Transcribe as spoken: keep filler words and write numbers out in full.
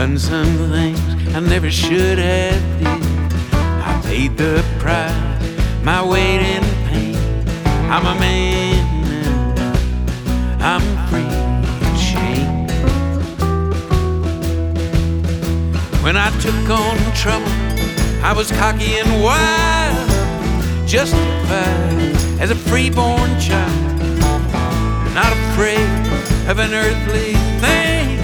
done some things I never should have did. I paid the price, my weight in pain. I'm a man now, I'm free of shame. When I took on trouble, I was cocky and wild, justified as a freeborn child, not afraid of an earthly thing.